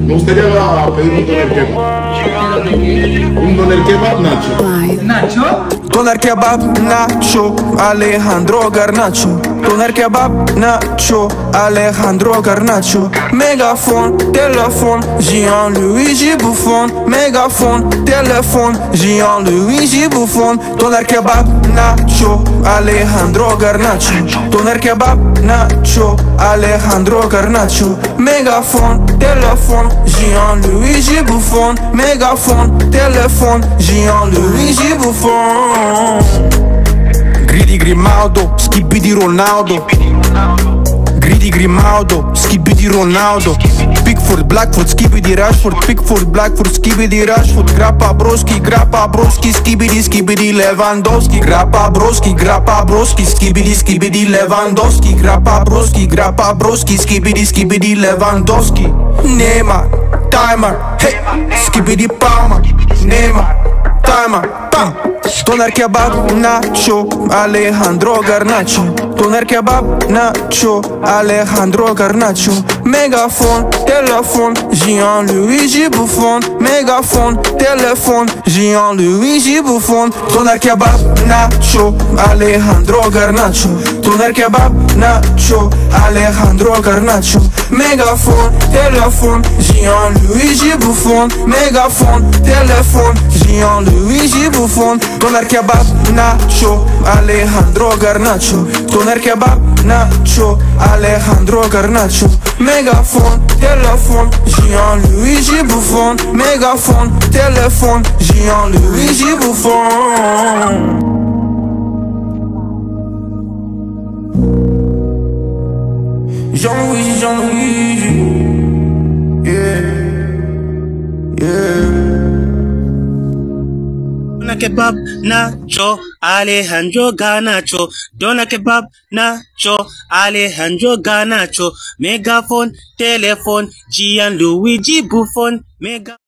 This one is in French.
Me gustaría pedir un doner kebab Nacho. ¿Nacho? Doner kebab Nacho, Alejandro Garnacho. Doner kebab Nacho, Alejandro Garnacho. Mégaphone, téléphone, Jean-Luigi Buffon. Mégaphone, téléphone, Jean-Luigi Buffon. Doner kebab Nacho, Alejandro Garnacho. Doner kebab Nacho, Alejandro Garnacho. Mégaphone, téléphone, Jean-Luigi Buffon. Mégaphone, téléphone, Jean-Luigi Buffon. Gridi Grimaldo, Skibidi Ronaldo. Gridi Grimaldo, Skibidi Ronaldo. Pickford, Blackford, Skibidi Rashford. Pickford, Blackford, Skibidi Rashford. Grappa Broski, Skibidi Lewandowski. Grappa Broski, Skibidi Lewandowski. Grappa Broski, Skibidi Lewandowski. Neymar, timer, hey, Skibidi Palmer. Neymar, timer, bam. Doner kebab Nacho, Alejandro Garnacho. Doner kebab Nacho, Alejandro Garnacho. Mégaphone, téléphone, Jean-Luigi Buffon. Mégaphone, téléphone, Jean-Luigi Buffon. Doner kebab Nacho, Alejandro Garnacho. Doner kebab Nacho, Alejandro Garnacho. Mégaphone, téléphone, Jean-Luigi Buffon. Mégaphone, téléphone, Jean-Luigi Buffon. Doner kebab Nacho, Alejandro Garnacho. Doner kebab Nacho, Alejandro Garnacho. Mégaphone, téléphone, Jean-Luigi Buffon. Mégaphone, téléphone, Jean-Luigi Buffon. Jean-Luigi, yeah, yeah. Doner kebab Nacho, Alejandro Garnacho. Doner kebab Nacho, Alejandro Garnacho. Mégaphone, téléphone, Gianluigi Buffon.